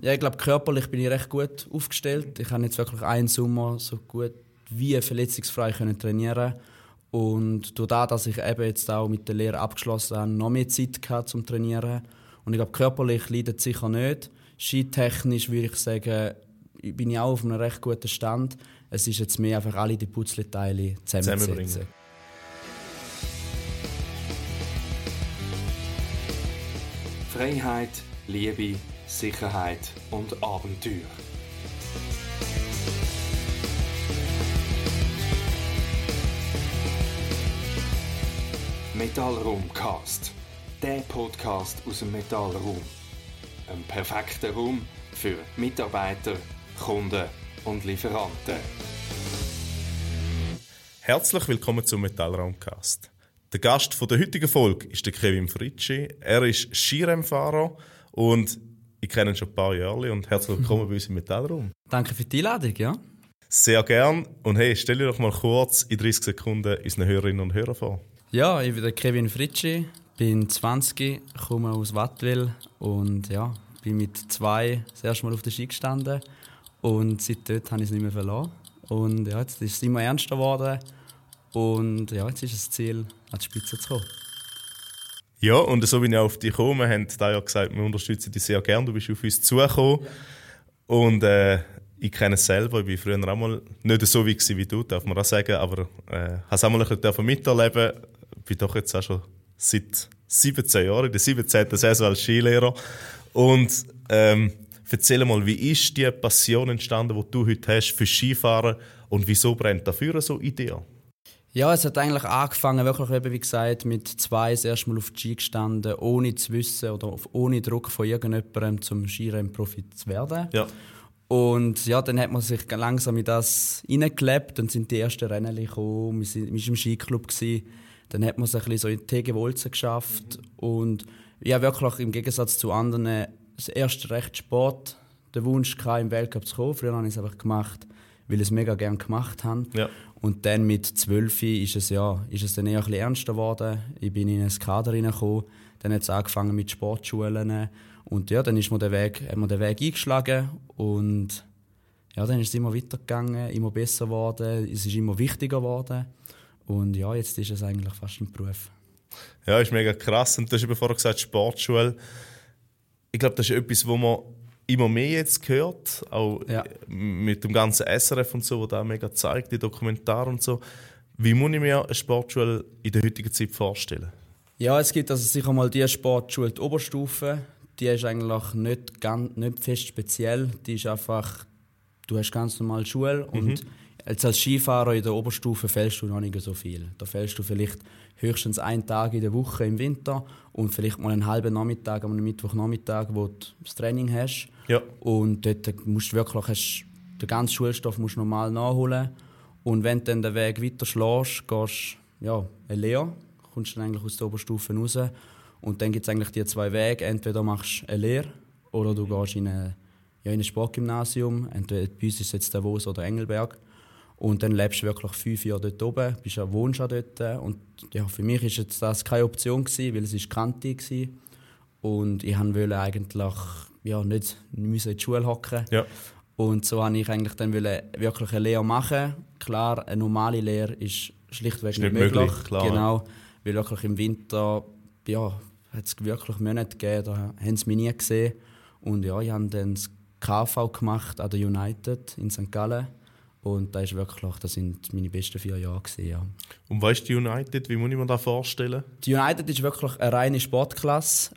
Ja, ich glaube, körperlich bin ich recht gut aufgestellt. Ich habe jetzt wirklich einen Sommer so gut wie verletzungsfrei trainieren. Und durch das, dass ich eben jetzt auch mit der Lehre abgeschlossen habe, noch mehr Zeit gehabt zum Trainieren. Und ich glaube, körperlich leidet es sicher nicht. Skitechnisch würde ich sagen, bin ich auch auf einem recht guten Stand. Es ist jetzt mehr einfach alle die Puzzleteile zusammenzusetzen. Freiheit, Liebe, Sicherheit und Abenteuer. Metallraumcast, der Podcast aus dem Metallraum. Ein perfekter Raum für Mitarbeiter, Kunden und Lieferanten. Herzlich willkommen zum Metallraumcast. Der Gast der heutigen Folge ist der Kevin Fritschi. Er ist Skirennfahrer und ich kenne ihn schon ein paar Jahre und herzlich willkommen bei uns im Metallraum. Danke für die Einladung, ja. Sehr gern. Und hey, stell dir doch mal kurz in 30 Sekunden unseren Hörerinnen und Hörern vor. Ja, ich bin der Kevin Fritschi, bin 20, komme aus Wattwil und ja, bin mit 2 das erste Mal auf der Ski gestanden und seitdem habe ich es nicht mehr verloren. Und ja, jetzt ist es immer ernster geworden und ja, jetzt ist das Ziel, an die Spitze zu kommen. Ja, und so wie ich auf dich komme, wir haben da ja gesagt, wir unterstützen dich sehr gerne. Du bist auf uns zugekommen. Ja. Und ich kenne es selber, ich war früher auch mal nicht so weit wie du, darf man auch sagen, aber habe es auch mal ein bisschen miterleben. Ich bin doch jetzt auch schon seit 17 Jahren in der 17. Saison als Skilehrer. Und erzähl mal, wie ist die Passion entstanden, die du heute hast für Skifahren und wieso brennt dafür so in dir? Ja, es hat eigentlich angefangen, wirklich eben, wie gesagt, mit 2 das erste Mal auf die Ski gestanden, ohne zu wissen oder ohne Druck von irgendjemandem zum Skirennprofi zu werden. Ja. Und ja, dann hat man sich langsam in das hineingelebt, dann sind die ersten Rennen gekommen, wir waren im Skiclub gewesen. Dann hat man sich ein bisschen so in die TG Wolzen geschafft und ja, wirklich im Gegensatz zu anderen das erste recht Sport, den Wunsch gehabt, im Weltcup zu kommen. Früher habe ich es einfach gemacht, weil ich es mega gerne gemacht habe. Ja. Und dann mit 12 ist es dann eher ein bisschen ernster geworden. Ich bin in ein Kader reingekommen, dann hat es angefangen mit Sportschulen und ja, dann hat man den Weg eingeschlagen und ja, dann ist es immer weitergegangen, immer besser geworden, es ist immer wichtiger geworden. Und ja, jetzt ist es eigentlich fast ein Beruf. Ja, ist mega krass. Und du hast eben vorher gesagt, Sportschule. Ich glaube, das ist etwas, wo man immer mehr jetzt hört, auch mit dem ganzen SRF und so, wo da mega zeigt, die Dokumentare und so. Wie muss ich mir eine Sportschule in der heutigen Zeit vorstellen? Ja, es gibt also sicher mal die Sportschule, die Oberstufe. Die ist eigentlich nicht fest speziell. Die ist einfach, du hast ganz normal Schule und jetzt als Skifahrer in der Oberstufe fällst du noch nicht so viel. Da fällst du vielleicht höchstens einen Tag in der Woche im Winter und vielleicht mal einen halben Nachmittag, am Mittwochnachmittag, wo du das Training hast. Ja. Und dort musst du wirklich den ganzen Schulstoff musst du normal nachholen. Und wenn du dann den Weg weiter schlägst, gehst du eine Lehre, kommst dann eigentlich aus der Oberstufe raus. Und dann gibt es eigentlich die 2 Wege. Entweder machst du eine Lehre oder du gehst in ein Sportgymnasium. Entweder bei uns ist es jetzt Davos oder Engelberg. Und dann lebst du wirklich 5 Jahre dort oben, wohnst auch dort. Und ja, für mich war das keine Option gewesen, weil es ist Kante war. Und ich wollte eigentlich nicht in die Schule hocken. Ja. Und so wollte ich eigentlich dann wirklich eine Lehre machen. Klar, eine normale Lehre ist schlichtweg nicht möglich. Klar. Genau, weil wirklich im Winter hat es wirklich Monate gegeben, da haben sie mich nie gesehen. Und ja, ich habe dann das KV gemacht an der United in St. Gallen. Und das sind meine besten 4 Jahre gewesen, ja. Und was ist die United? Wie muss ich mir das vorstellen? Die United ist wirklich eine reine Sportklasse.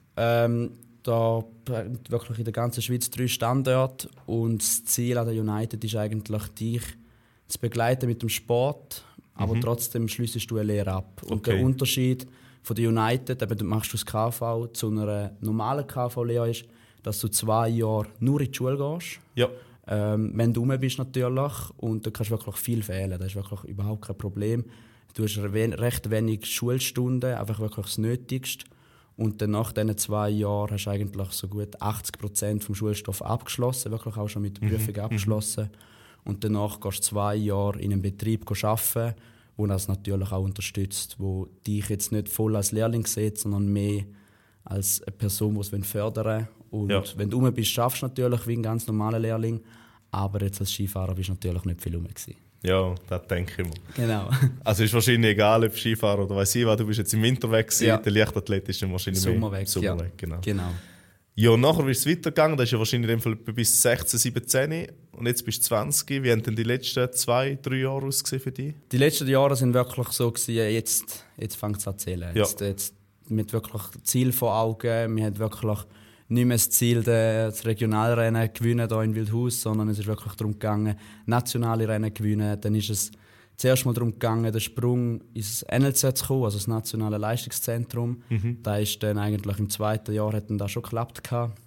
Da wirklich in der ganzen Schweiz 3 Standorte. Und das Ziel an der United ist eigentlich, dich zu begleiten mit dem Sport, aber trotzdem schliessest du eine Lehre ab. Okay. Und der Unterschied von der United, eben machst du das KV zu einer normalen KV-Lehre, ist, dass du 2 Jahre nur in die Schule gehst. Ja. Wenn du rum bist natürlich und da kannst du wirklich viel fehlen, das ist wirklich überhaupt kein Problem. Du hast recht wenig Schulstunden, einfach wirklich das Nötigste. Und dann nach diesen 2 Jahren hast du eigentlich so gut 80% vom Schulstoff abgeschlossen, wirklich auch schon mit der Prüfung abgeschlossen. Und danach gehst du 2 Jahre in einem Betrieb arbeiten, der das natürlich auch unterstützt, wo dich jetzt nicht voll als Lehrling sieht, sondern mehr als eine Person, die es fördern will Und wenn du rum bist, schaffst du natürlich wie ein ganz normaler Lehrling. Aber jetzt als Skifahrer bist du natürlich nicht viel rum gewesen. Ja, das denke ich mir. Genau. Also ist wahrscheinlich egal, ob Skifahrer oder weiss ich was, du bist jetzt im Winter weg gewesen, Ja. der Leichtathlet ist dann wahrscheinlich Sommer mehr weg, Sommer ja. weg, genau. Genau. Ja, nachher ist es weitergegangen, das ist ja wahrscheinlich in dem Fall bis 16, 17 und jetzt bist du 20. Wie haben denn die letzten 2-3 Jahre ausgesehen für dich? Die letzten Jahre sind wirklich so gewesen, jetzt fängt es an zu zählen. Ja. Jetzt mit wirklich Ziel vor Augen. Wir haben wirklich nicht mehr das Ziel, das Regionalrennen gewinnen hier in Wildhaus, sondern es ist wirklich darum gegangen, nationale Rennen gewinnen. Dann ist es zuerst mal darum gegangen, den Sprung ins NLZ zu kommen, also das Nationale Leistungszentrum. Da ist dann eigentlich im 2. Jahr hat dann das schon geklappt gehabt.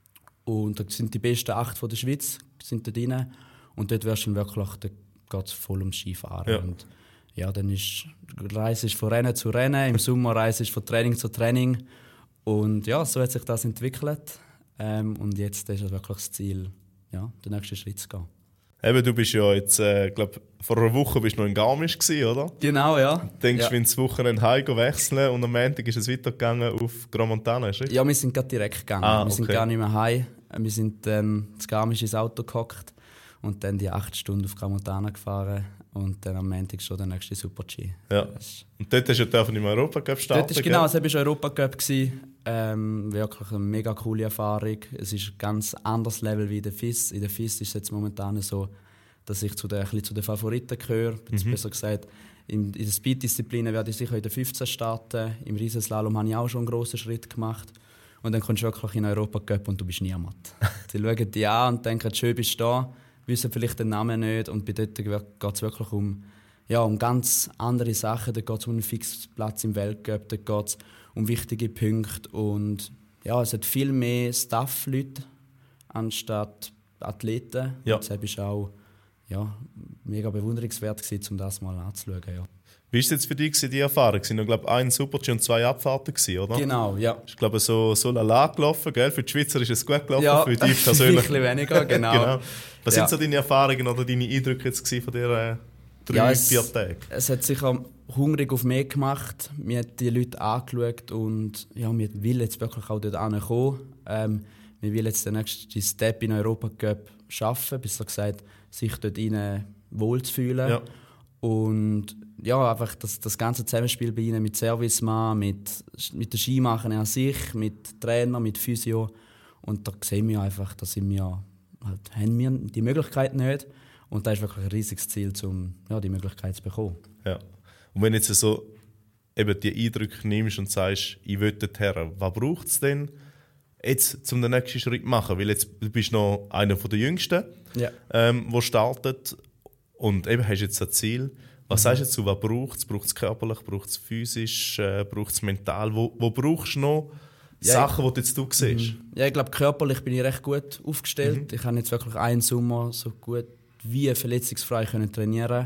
Und da sind die besten 8 von der Schweiz sind da drin. Und dort wirst du dann wirklich, da geht es voll ums Skifahren. Ja. Und ja, dann ist die Reise ist von Rennen zu Rennen, im Sommer Reise ist von Training zu Training. Und ja, so hat sich das entwickelt. Und jetzt ist es wirklich das Ziel, ja, den nächsten Schritt zu gehen. Eben, du bist ja jetzt, glaube vor einer Woche bist du noch in Garmisch gewesen, oder? Genau, ja. Denkst du, ja. wenn das Wochenende heim wechseln und am Montag ist es weitergegangen auf Grand Montana, ist richtig? Ja, wir sind gerade direkt gegangen. Wir sind gar nicht mehr heim. Wir sind zu Garmisch ins Auto gehockt und dann die 8 Stunden auf Grand Montana gefahren und dann am Montag schon der nächste Super-G. Ja. Und dort hast du ja im Europacup starten. Dort ist genau, es war Europacup. Wirklich eine mega coole Erfahrung. Es ist ein ganz anderes Level wie in der FIS. In der FIS ist es jetzt momentan so, dass ich zu den Favoriten gehöre. Besser gesagt, in den Speed-Disziplinen werde ich sicher in der 15 starten. Im Riesenslalom habe ich auch schon einen grossen Schritt gemacht. Und dann kommst du wirklich in den Europacup und du bist niemand. Sie schauen dich an und denken, schön bist du da, wissen vielleicht den Namen nicht. Und bei dort geht es wirklich um ganz andere Sachen. Da geht es um einen fixen Platz im Weltcup, da geht es um wichtige Punkte. Und ja, es hat viel mehr Staff-Leute anstatt Athleten. Ja. Und deshalb war auch mega bewunderungswert gewesen, um das mal anzuschauen. Ja. Wie war es jetzt für dich, die Erfahrung? Es waren, glaube ich, 1 Super-G und 2 Abfahrten, oder? Genau, ja. Ich glaube, so lala gelaufen, gell? Für die Schweizer ist es gut gelaufen, Ja, für dich persönlich. ein bisschen weniger, genau. Genau. Was Ja. sind so deine Erfahrungen oder deine Eindrücke jetzt von dieser 3-4 Tagen? Es hat sicher hungrig auf mehr gemacht. Wir haben die Leute angeschaut und ja, wir wollen jetzt wirklich auch dort hinkommen. Wir wollen jetzt den nächsten Step in Europacup schaffen, besser gesagt, sich dort rein wohlzufühlen. Ja. Und ja, einfach das ganze Zusammenspiel bei ihnen mit Servicemann, mit den Skimachern an sich, mit Trainer, mit Physio. Und da sehen wir einfach, dass haben wir die Möglichkeit nicht. Und das ist wirklich ein riesiges Ziel, um die Möglichkeit zu bekommen. Ja. Und wenn du jetzt so eben die Eindrücke nimmst und sagst, ich will dorthin, was braucht es denn jetzt, um den nächsten Schritt zu machen? Weil jetzt, du bist noch einer der Jüngsten, Ja. der startet. Und eben hast jetzt ein Ziel. Was sagst du dazu, was braucht es? Braucht es körperlich, braucht es physisch, braucht es mental? Wo brauchst du noch Sachen, die jetzt du siehst? Ja, ich glaube, körperlich bin ich recht gut aufgestellt. Ich habe jetzt wirklich einen Sommer so gut wie verletzungsfrei trainieren.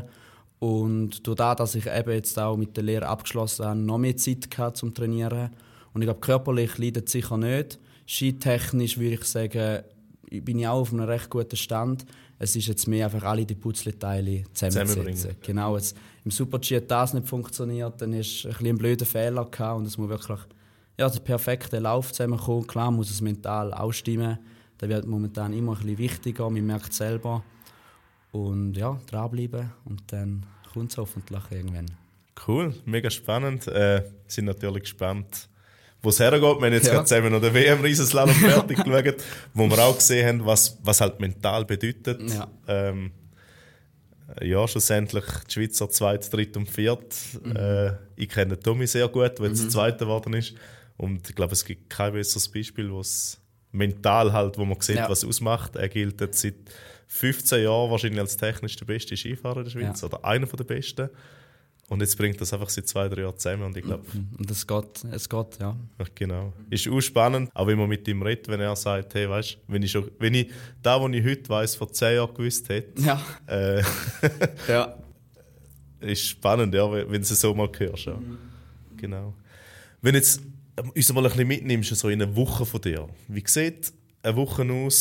Und durch das, dass ich eben jetzt auch mit der Lehre abgeschlossen habe, noch mehr Zeit gehabt zum Trainieren. Und ich glaube, körperlich leidet es sicher nicht. Skitechnisch würde ich sagen, bin ich auch auf einem recht guten Stand. Es ist jetzt mehr einfach alle die Puzzleteile zusammensetzen. Genau, im Super-G hat das nicht funktioniert, dann ist ein bisschen ein blöder Fehler gehabt und es muss wirklich der perfekte Lauf zusammenkommen. Klar muss es mental auch stimmen. Das wird momentan immer ein bisschen wichtiger, man merkt es selber. Und ja, dranbleiben und dann kommt es hoffentlich irgendwann. Cool, mega spannend. Sind natürlich gespannt, wo es hergeht. Wir haben jetzt gerade zusammen noch den WM-Riesenslalom fertig geschaut, wo wir auch gesehen haben, was halt mental bedeutet. Ja. Schlussendlich die Schweizer 2., 3. und 4. Ich kenne Tommy sehr gut, der jetzt Zweiter geworden ist. Und ich glaube, es gibt kein besseres Beispiel, wo es mental halt, wo man sieht, was ausmacht. Er gilt jetzt seit 15 Jahren wahrscheinlich als technisch der beste Skifahrer der Schweiz oder einer der besten. Und jetzt bringt das einfach seit 2-3 Jahren zusammen und ich glaube... Und es geht, ja. Genau. Ist auch spannend, auch wenn man mit ihm redet, wenn er sagt, hey, weißt, wenn ich das, was ich heute weiss, vor 10 Jahren gewusst hätte, ja. ist spannend, ja, wenn du es so mal hörst. Ja. Genau. Wenn du jetzt uns mal ein bisschen mitnimmst, so in einer Woche von dir, wie sieht eine Woche aus,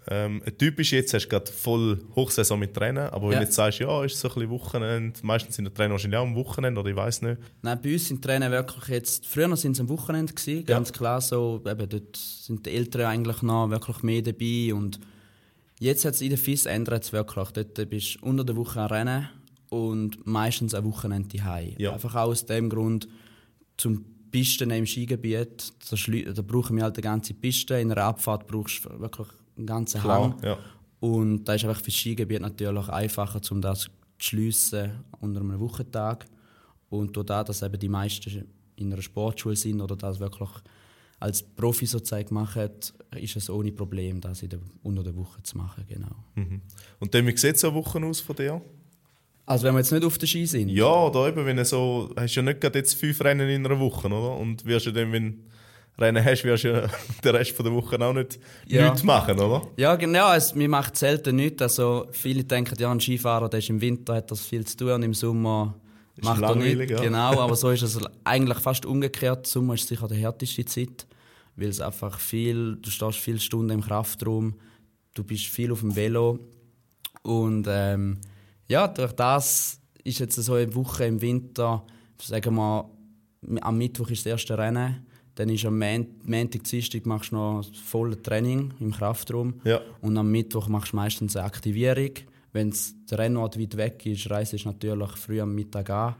Ein typisch jetzt hast du gerade voll Hochsaison mit Rennen, aber wenn du jetzt sagst, ja, ist so ein bisschen Wochenende, meistens sind die Trainer wahrscheinlich auch am Wochenende oder ich weiss nicht. Nein, bei uns sind die Trainer wirklich jetzt, früher sind sie am Wochenende gewesen, ganz klar so, eben, dort sind die Eltern eigentlich noch wirklich mehr dabei und jetzt hat es in der FIS ändert es wirklich, dort bist du unter der Woche am Rennen und meistens am Wochenende daheim. Ja. Einfach auch aus dem Grund, zum Pisten im Skigebiet, da brauchen wir halt eine ganze Piste, in einer Abfahrt brauchst du wirklich einen ganzen Hang. Ja. Und da ist einfach für das Skigebiet natürlich einfacher, um das zu schliessen unter einem Wochentag. Und durch das, dass eben die meisten in einer Sportschule sind oder das wirklich als Profi sozusagen machen, ist es ohne Problem, das unter der Woche zu machen. Genau. Mhm. Und dann, wie sieht so eine Woche aus von dir? Also wenn wir jetzt nicht auf der Ski sind? Ja, oder eben, wenn du so, hast du ja nicht gerade jetzt 5 Rennen in einer Woche, oder? Und wirst du dann, wenn du Rennen hast, wirst du ja den Rest der Woche auch nicht nichts machen, oder? Ja, genau, wir machen selten nichts. Also viele denken, ja, ein Skifahrer, der ist im Winter, hat das viel zu tun und im Sommer macht er nichts. Ja. Genau, aber so ist es eigentlich fast umgekehrt. Der Sommer ist sicher die härteste Zeit, weil es einfach du stehst viele Stunden im Kraftraum, du bist viel auf dem Velo und ja, durch das ist jetzt so eine Woche im Winter, sagen wir, am Mittwoch ist das erste Rennen, dann ist am Montag, Dienstag machst du noch volles Training im Kraftraum und am Mittwoch machst du meistens eine Aktivierung. Wenn der Rennort weit weg ist, reist du natürlich früh am Mittag an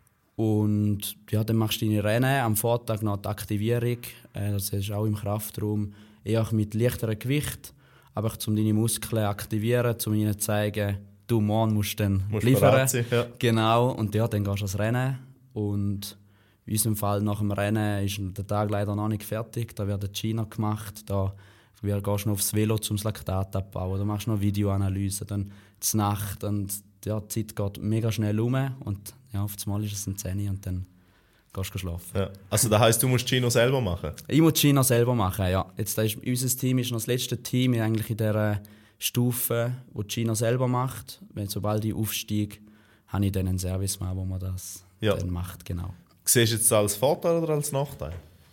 und ja, dann machst du deine Rennen, am Vortag noch die Aktivierung, das ist auch im Kraftraum, eher mit leichterem Gewicht, aber um deine Muskeln aktivieren, um ihnen zu zeigen, du morgen musst dann liefern. Sein, ja. Genau, und ja, dann gehst du ans Rennen. Und in unserem Fall nach dem Rennen ist der Tag leider noch nicht fertig. Da wird die Ski noch gemacht, da gehst du noch aufs Velo, um das Laktat abbauen. Da machst du noch Videoanalyse, dann die Nacht. Und ja, die Zeit geht mega schnell um. Und ja, auf einmal ist es um 10 Uhr und dann gehst du schlafen. Ja. Also das heisst, du musst die Ski noch selber machen? Ich muss die Ski noch selber machen, ja. Jetzt, unser Team ist noch das letzte Team eigentlich in dieser Stufe, die Gino selber macht. Sobald ich aufsteige, habe ich dann einen Servicemann, wo man das dann macht. Genau. Siehst du jetzt als Vorteil oder als Nachteil?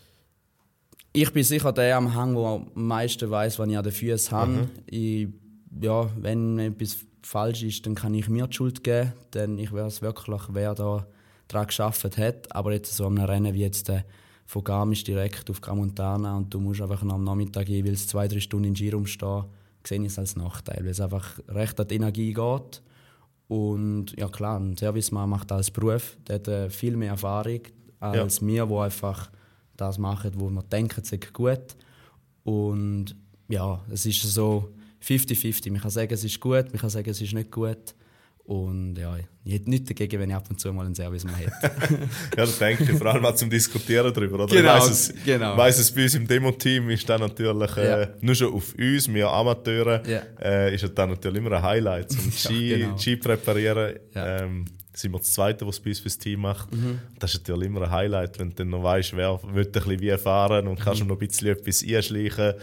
Ich bin sicher der am Hang, der am meisten weiss, was ich an den Füßen habe. Wenn etwas falsch ist, dann kann ich mir die Schuld geben. Denn ich weiß wirklich, wer da daran gearbeitet hat. Aber jetzt so einem Rennen wie jetzt von Garmisch direkt auf Tramontana und du musst einfach am Nachmittag jeweils 2-3 Stunden in Ski rumstehen, sehe ich es als Nachteil, weil es einfach recht an die Energie geht. Und ja klar, ein Servicemann macht das als Beruf, der hat viel mehr Erfahrung als wir, die einfach das machen, wo wir denken, es ist gut. Und ja, es ist so 50-50. Man kann sagen, es ist gut, man kann sagen, es ist nicht gut. Und ja, ich hätte nichts dagegen, wenn ich ab und zu mal einen Servicemann hätte. Ja, das denke ich vor allem auch zum Diskutieren darüber. Oder? Genau, ich weiss es bei uns im Demo-Team ist dann natürlich, nur schon auf uns, wir Amateure, ist dann natürlich immer ein Highlight. Zum Ski präparieren, sind wir das Zweite, was es bei uns fürs Team macht. Das ist natürlich immer ein Highlight, wenn du dann noch weißt, wer will ein bisschen wie fahren und kannst noch ein bisschen etwas einschleichen.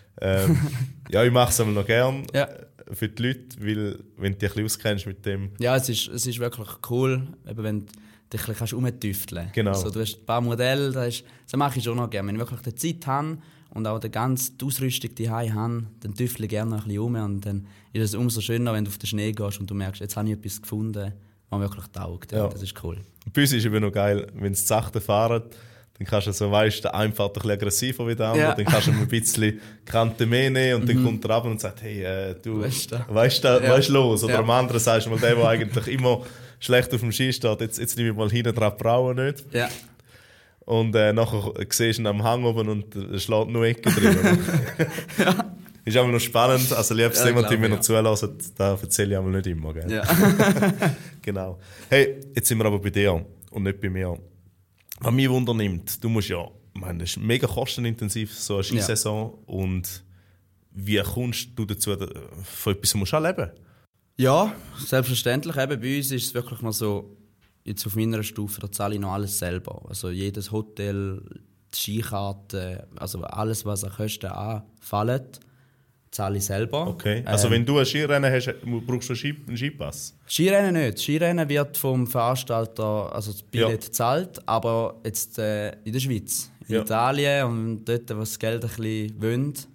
Ja, ich mache es noch gern. Ja. Für die Leute, weil, wenn du dich ein bisschen auskennst mit dem. Ja, es ist wirklich cool, eben, wenn du dich ein bisschen umtüfteln kannst. Genau. Also, du hast ein paar Modelle, das mache ich schon noch gerne. Wenn ich wirklich die Zeit habe und auch die ganze Ausrüstung daheim habe, dann tüftle ich gerne ein bisschen um. Und dann ist es umso schöner, wenn du auf den Schnee gehst und du merkst, jetzt habe ich etwas gefunden, was mir wirklich taugt. Ja. Das ist cool. Bei uns ist es eben noch geil, wenn sie sachte fahren, dann kannst du so, weißt, der eine fährt ein bisschen aggressiver wie der andere, dann kannst du ein bisschen Kante mehr nehmen und dann kommt er ab und sagt, hey, du weißt los. Oder am anderen sagst du mal, der eigentlich immer schlecht auf dem Ski steht, jetzt nehme ich mal hinten dran die Brauen nicht. Ja. Und nachher siehst du ihn am Hang oben und schlägt nur Ecken drin. Ja. Ist aber noch spannend, also liebst jemand, der mir noch zulassen, da erzähle ich aber nicht immer. Gell? Ja. Genau. Hey, jetzt sind wir aber bei dir und nicht bei mir. Was mich wundernimmt, du musst ja, ich meine, das ist mega kostenintensiv, so eine Skisaison. Ja. Und wie kommst du dazu, von etwas musst du auch leben? Ja, selbstverständlich. Eben bei uns ist es wirklich mal so, jetzt auf meiner Stufe, da zahle ich noch alles selber. Also jedes Hotel, die Skikarte, also alles, was an Kosten anfällt, zahle ich selber. Okay, also wenn du ein Skirennen hast, brauchst du einen Skipass? Skirennen nicht. Skirennen wird vom Veranstalter, also das Billett gezahlt, aber jetzt in der Schweiz, in Italien und dort, wo das Geld ein bisschen wollen,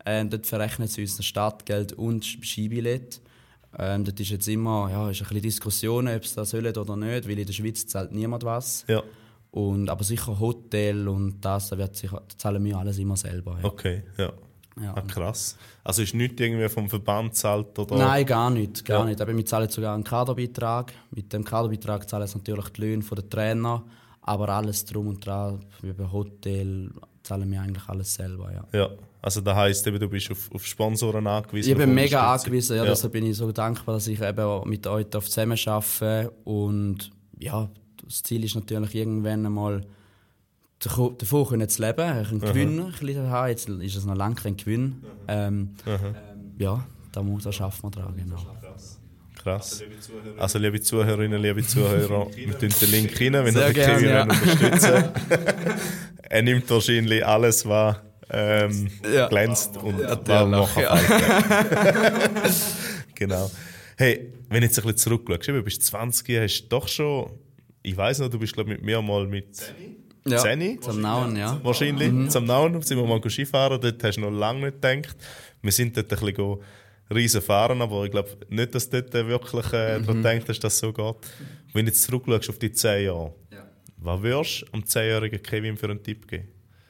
Dort verrechnen sie uns Startgeld und Skibillett. Dort ist jetzt immer ist ein bisschen Diskussionen, ob sie das sollen oder nicht, weil in der Schweiz zahlt niemand was. Ja. Aber sicher Hotel und das zahlen wir alles immer selber. Ja. Okay, ja. Ja. Ah, krass. Also ist nichts irgendwie vom Verband zahlt oder? Nein, gar nicht. Aber wir zahlen sogar einen Kaderbeitrag. Mit dem Kaderbeitrag zahlen es natürlich die Löhne der Trainer, aber alles drum und dran, wie bei Hotel, zahlen wir eigentlich alles selber. Ja. Also das heisst, du bist auf Sponsoren angewiesen? Ich bin mega angewiesen, deshalb bin ich so dankbar, dass ich eben mit euch zusammen arbeite. Und ja, das Ziel ist natürlich irgendwann einmal davon zu leben, einen Gewinn zu haben. Jetzt ist es noch lange kein Gewinn. Ja, da schaffen wir dran, genau. Krass. Also liebe Zuhörerinnen, liebe Zuhörer, wir tun den Link rein, wenn ihr den gerne, Kevin unterstützen. Er nimmt wahrscheinlich alles, was glänzt und was machen. Genau. Hey, wenn du jetzt ein bisschen zurückschaust, du bist 20, hast doch schon, ich weiss noch, du bist glaube mit mir mal mit 10. Zum Nauen, ja. Wahrscheinlich. Zum Nauen sind wir mal Skifahren, dort hast du noch lange nicht gedacht. Wir sind dort ein bisschen riesen fahren, aber ich glaube nicht, dass du dort wirklich daran denkst, dass das so geht. Wenn du jetzt zurückschaust auf die 10 Jahre, was würdest du am 10-jährigen Kevin für einen Tipp geben?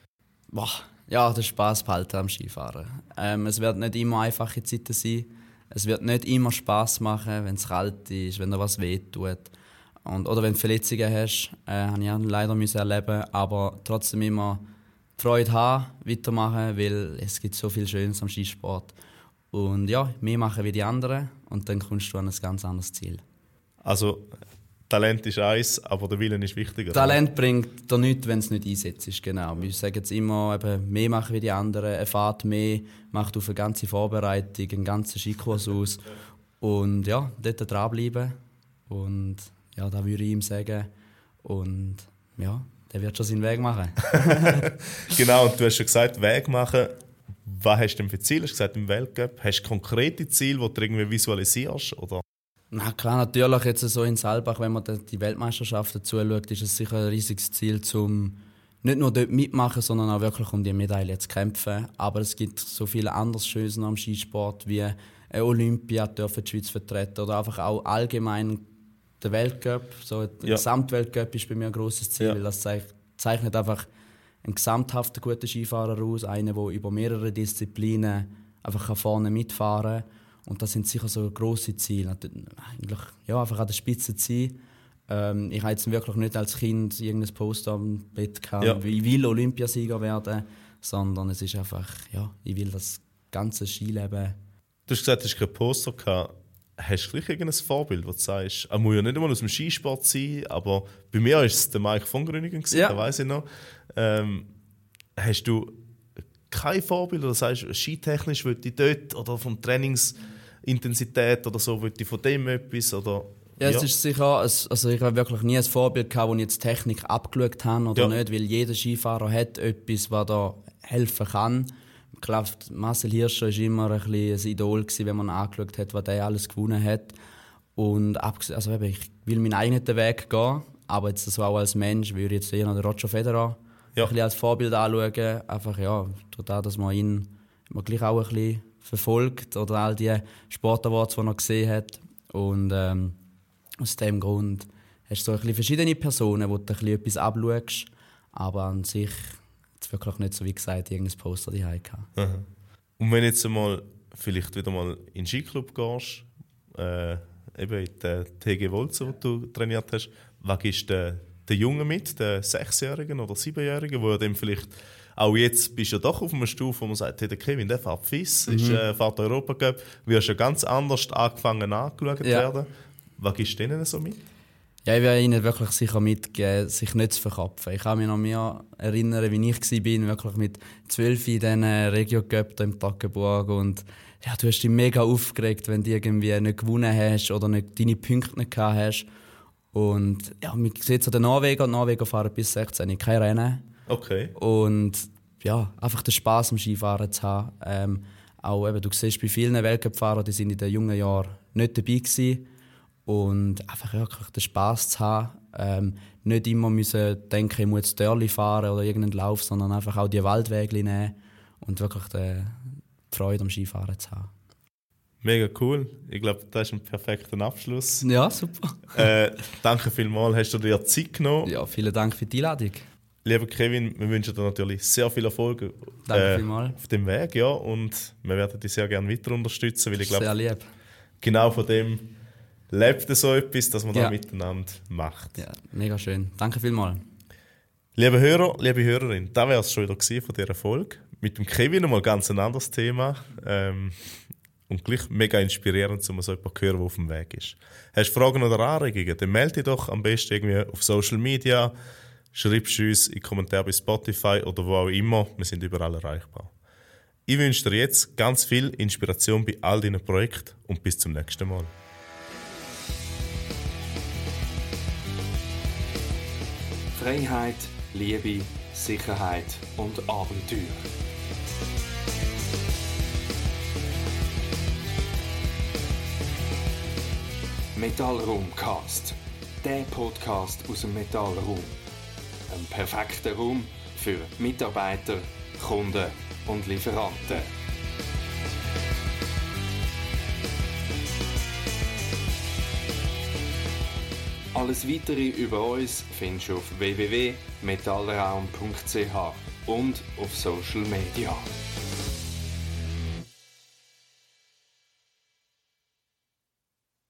Ja, den Spass behalten am Skifahren. Es wird nicht immer einfache Zeiten sein. Es wird nicht immer Spass machen, wenn es kalt ist, wenn dir was wehtut. Oder wenn du Verletzungen hast, habe ich auch leider erleben, aber trotzdem immer Freude haben, weitermachen, weil es gibt so viel Schönes am Skisport. Und ja, mehr machen wie die anderen und dann kommst du an ein ganz anderes Ziel. Also, Talent ist eins, aber der Wille ist wichtiger. Talent bringt dir nichts, wenn es nicht einsetzt ist, genau. Wir sagen jetzt immer, eben, mehr machen wie die anderen, erfahrt mehr, macht auf eine ganze Vorbereitung, einen ganzen Skikurs aus. Und ja, dort dranbleiben. Und ja, da würde ich ihm sagen. Und ja, der wird schon seinen Weg machen. Genau, und du hast schon gesagt, Weg machen. Was hast du denn für Ziele? Hast du gesagt, im Weltcup? Hast du konkrete Ziele, die du irgendwie visualisierst? Oder? Na klar, natürlich jetzt so in Saalbach, wenn man die Weltmeisterschaften zuschaut, ist es sicher ein riesiges Ziel, um nicht nur dort mitmachen, sondern auch wirklich um die Medaille zu kämpfen. Aber es gibt so viele andere Schönes am Skisport, wie eine Olympia dürfen die Schweiz vertreten oder einfach auch allgemein der Weltcup. So der Gesamtweltcup ist bei mir ein grosses Ziel, weil das zeichnet einfach einen gesamthaft guten Skifahrer aus, einen, der über mehrere Disziplinen einfach vorne mitfahren kann. Und das sind sicher so grosse Ziele. Eigentlich, einfach an der Spitze zu sein. Ich habe jetzt wirklich nicht als Kind irgendein Poster am Bett gehabt, ich will Olympiasieger werden, sondern es ist einfach, ich will das ganze Skileben. Du hast gesagt, du hast kein Poster gehabt. Hast du gleich irgendein Vorbild, wo du sagst, er muss ja nicht einmal aus dem Skisport sein, aber bei mir war es der Mike von Grüningen, das weiss ich noch. Hast du kein Vorbild oder sagst, skitechnisch würde ich dort oder von Trainingsintensität oder so, würde ich von dem etwas? Oder, es ist sicher, also ich habe wirklich nie ein Vorbild gehabt, wo ich jetzt Technik abgeschaut habe oder nicht, weil jeder Skifahrer hat etwas, was da helfen kann. Klar, Marcel Hirscher war immer ein Idol, wenn man angeschaut hat, was der alles gewonnen hat. Und ich will meinen eigenen Weg gehen, aber jetzt so auch als Mensch würde ich jetzt eher noch den Roger Federer ein bisschen als Vorbild anschauen. Einfach dadurch, dass man ihn gleich auch ein bisschen verfolgt oder all die Sportawards, die er gesehen hat. Und aus diesem Grund hast du so ein bisschen verschiedene Personen, wo du ein bisschen etwas abschaust, aber an sich jetzt wirklich nicht, so wie gesagt, irgendein Poster daheim gehabt. Und wenn jetzt vielleicht wieder mal in den Skiclub gehst, eben in den TG Wolzer, wo du trainiert hast, was gibst du den Jungen mit, den 6-Jährigen oder 7-Jährigen, wo dann vielleicht auch jetzt bist du ja doch auf einer Stufe, wo man sagt, hey, der Kevin, der fährt FIS, fährt Europacup, wirst ja ganz anders angeschaut werden. Was gibst du denen so mit? Ja, ich werde ihnen wirklich sicher mitgeben, sich nicht zu verkopfen. Ich kann mich noch mehr erinnern, wie ich war, wirklich mit 12 in diesen Regio-Cup im Toggenburg. Und du hast dich mega aufgeregt, wenn du irgendwie nicht gewonnen hast oder nicht deine Punkte nicht gehabt hast. Und man sieht so den Norweger. Die Norweger fahren bis 16 kein Rennen. Okay. Und einfach den Spass am Skifahren zu haben. Auch eben, du siehst bei vielen Weltcup-Fahrern, die sind in den jungen Jahren nicht dabei gewesen. Und einfach wirklich den Spass zu haben. Nicht immer müssen denken, ich muss jetzt Dörli fahren oder irgendeinen Lauf, sondern einfach auch die Waldwege nehmen und wirklich die die Freude am Skifahren zu haben. Mega cool. Ich glaube, das ist ein perfekter Abschluss. Ja, super. Danke vielmals, hast du dir Zeit genommen. Ja, vielen Dank für die Einladung. Lieber Kevin, wir wünschen dir natürlich sehr viel Erfolg Danke vielmals. auf dem Weg. Ja, und wir werden dich sehr gerne weiter unterstützen, weil ich glaube, sehr lieb. Genau von dem lebt so etwas, dass man da miteinander macht. Ja, mega schön. Danke vielmals. Liebe Hörer, liebe Hörerin, das wäre es schon wieder von dieser Folge. Mit dem Kevin nochmal ganz ein anderes Thema. Und gleich mega inspirierend, um so jemanden zu hören, der auf dem Weg ist. Hast du Fragen oder Anregungen, dann melde dich doch am besten irgendwie auf Social Media, schreibst uns in die Kommentare bei Spotify oder wo auch immer. Wir sind überall erreichbar. Ich wünsche dir jetzt ganz viel Inspiration bei all deinen Projekten und bis zum nächsten Mal. Freiheit, Liebe, Sicherheit und Abenteuer. Metallraumcast, der Podcast aus dem Metallraum. Ein perfekter Raum für Mitarbeiter, Kunden und Lieferanten. Alles Weitere über uns findest du auf www.metallraum.ch und auf Social Media.